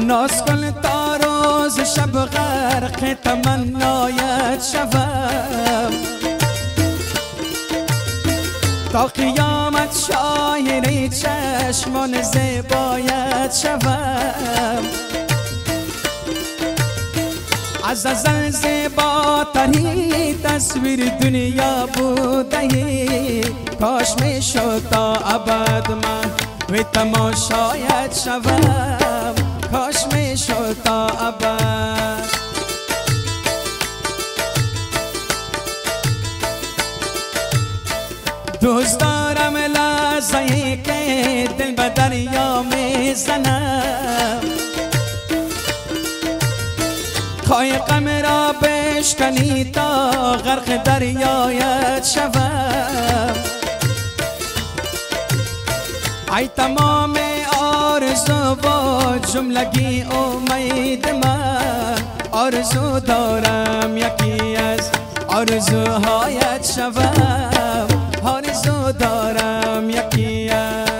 ناز کن تا روز شب غرق تمنایت شوم، تا قیامت شاهد چشمان زیبایت شوم. از ازل زیباترین تصویر دنیا بودی، کاش میشد تا ابد من به تماشایت شوم، کاش میشد تا ابد. دوست دارم لحظه‌ای که دل به دریا میزنم، قایقم را بشکنی تا غرق دریایت شوم. ای تمام آرزو و جملگی امید من، آرزو دارم یکی از آرزوهایت شوم، آرزو دارم یکی از.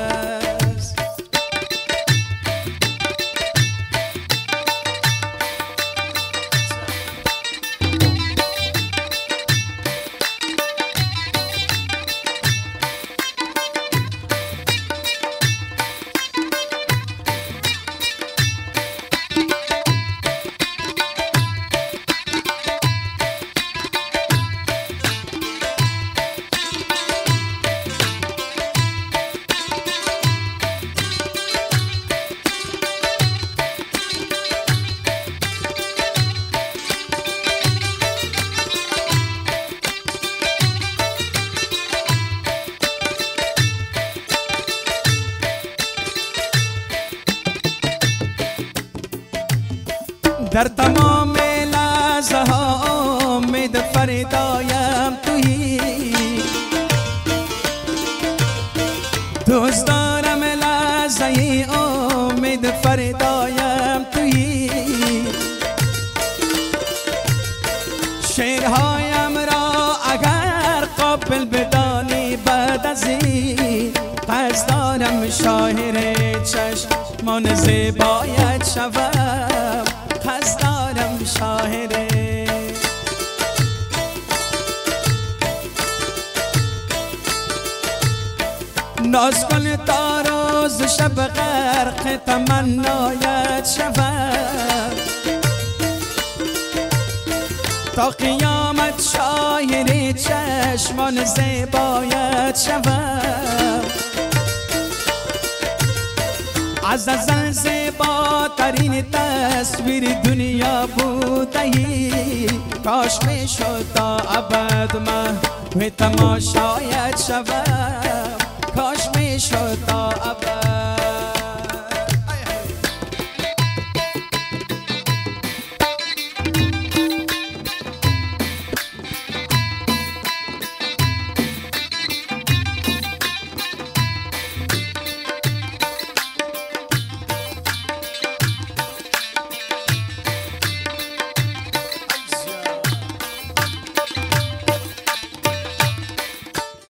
در تمام لحظه ها امید فردایم تویی، دوست دارم لحظه ای امید فردایم تویی. شعرهایم را اگر قابل بدانی بعد از این، قصد دارم شاهر چشمان زیبایت شوم، قصد دارم شاهره. ناز کن تا روز شب غرق تمنایت شوم، تا قیامت شاهد چشمان زیبایت شوم. از ازل زیباترین تصویر دنیا بودی، کاش میشد تا ابد من به تماشایت شوم، کاش میشد تا ابد.